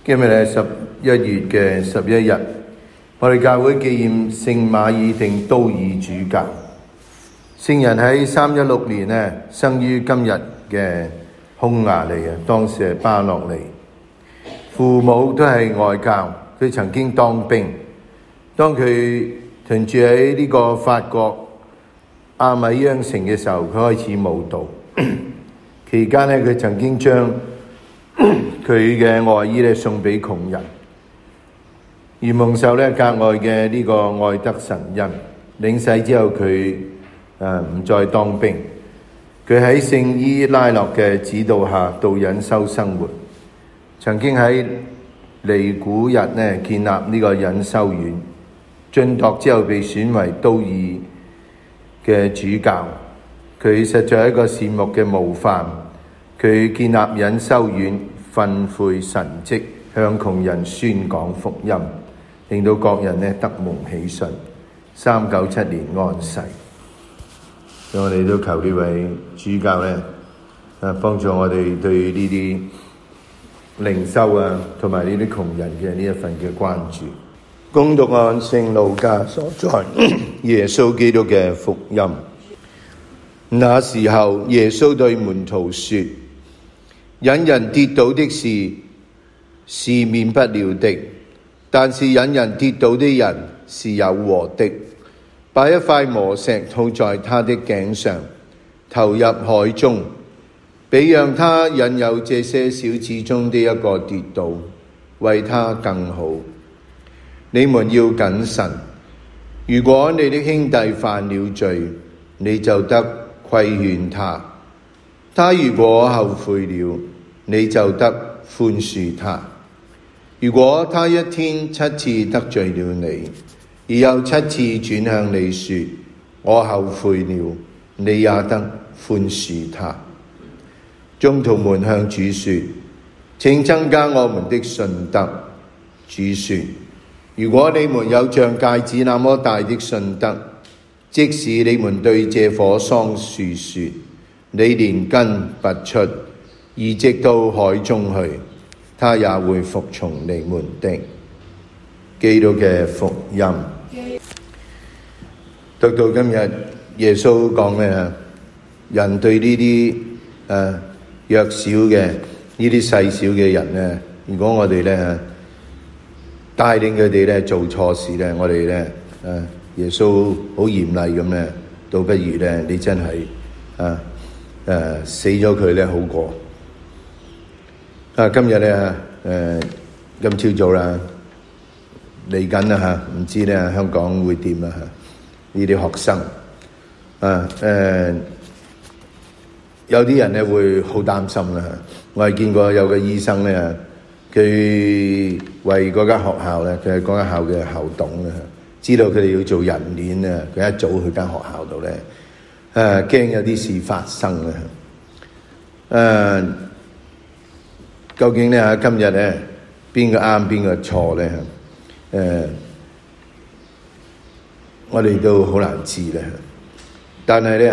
今日係11月11日，我哋教會紀念聖馬爾定都爾主教。聖人喺316年生於今日嘅匈牙利，當時係巴洛尼。父母都係外教，佢曾經當兵。當佢屯住喺呢個法國阿米央城嘅時候，佢開始舞蹈。期間佢曾經將佢嘅外衣送俾窮人，而蒙受格外嘅呢個愛德神恩。領洗之後，佢唔再當兵，佢喺聖伊拉諾嘅指導下度隱修生活。曾經喺尼古日建立呢個隱修院，晉鐸之後被選為都爾嘅主教。佢實在係一個善牧嘅模範。佢建立隱修院，訓誨神蹟，向窮人宣講福音，令到各人得蒙喜信。397年安逝。我哋都求呢位主教幫助我哋對呢啲靈修同埋呢啲窮人嘅呢一份嘅關注。恭讀按聖路加所載耶穌基督嘅福音。那時候，耶穌對門徒說：引人跌倒的事是免不了的，但是引人跌倒的人是有禍的。把一塊磨石套在他的頸上，投入海中，比讓他引誘這些小子中的一個跌倒，為他更好。你們要謹慎，如果你的兄弟犯了罪，你就得規勸他；他如果後悔了，你就得寬恕他。如果他一天7次得罪了你，而又7次轉向你說我後悔了，你也得寬恕他。宗徒們向主說：請增加我們的信德。主說：如果你們有像芥子那麼大的信德，即使你們對這棵桑樹說：你連根拔出，移植到海中去，他也會服從你們的。基督嘅福音。讀到今日，耶穌講咩？人對呢啲弱小嘅呢啲細小嘅人如果我哋帶領佢哋做錯事我哋耶穌好嚴厲咁倒不如你真係死咗佢好過。今日今朝早啦，嚟緊啦唔知香港會點啦呢啲學生有啲人會好擔心啦。我係見過有個醫生佢為嗰間學校佢係嗰間校嘅校董知道佢哋要做人鏈佢一早去間學校度驚有啲事發生究竟今日邊個啱邊個錯我哋都好難知但係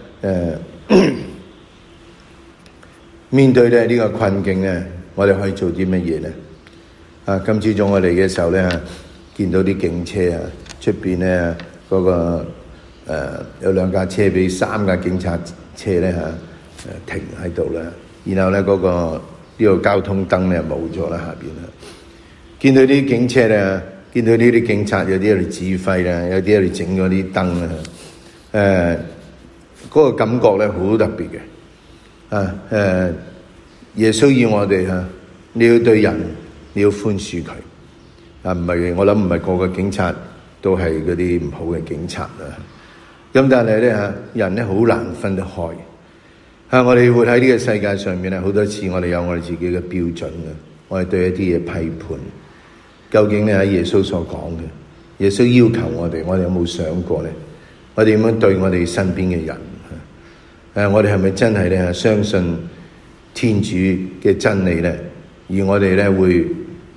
面對呢個困境我哋可以做啲乜嘢今朝早我嚟嘅時候見到啲警車出邊嗰個有2架車俾3架警察車停喺度然後嗰個呢個交通燈冇咗下邊見到啲警車見到呢啲警察有啲喺度指揮有啲喺度整嗰啲燈嗰個感覺好特別嘅耶穌要我哋你要對人你要寬恕佢唔係我諗唔係個個警察都係嗰啲唔好嘅警察咁但係人好難分得開我哋活喺呢個世界上面好多次我哋有我哋自己嘅標準我哋對一啲嘢批判究竟喺耶穌所講嘅耶穌要求我哋有冇想過我哋點樣對我哋身邊嘅人我哋係咪真係相信天主嘅真理而我哋會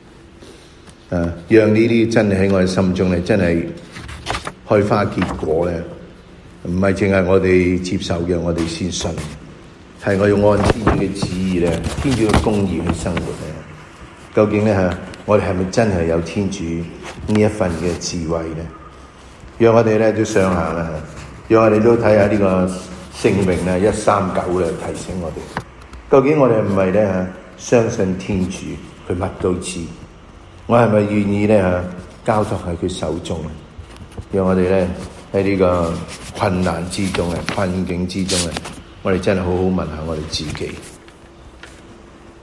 讓呢啲真理喺我哋心中真係開花結果唔係淨係我哋接受嘅我哋先信，係我要按天主嘅旨意天主嘅公義去生活究竟咧我哋係咪真係有天主呢一份嘅智慧咧？讓我哋咧都想下啦，讓我哋都睇下呢個聖詠咧139咧提醒我哋，究竟我哋係唔係咧相信天主佢乜都知？我係咪願意咧交託喺佢手中咧？讓我哋咧喺呢個困難之中困境之中我哋真係好好問下我哋自己。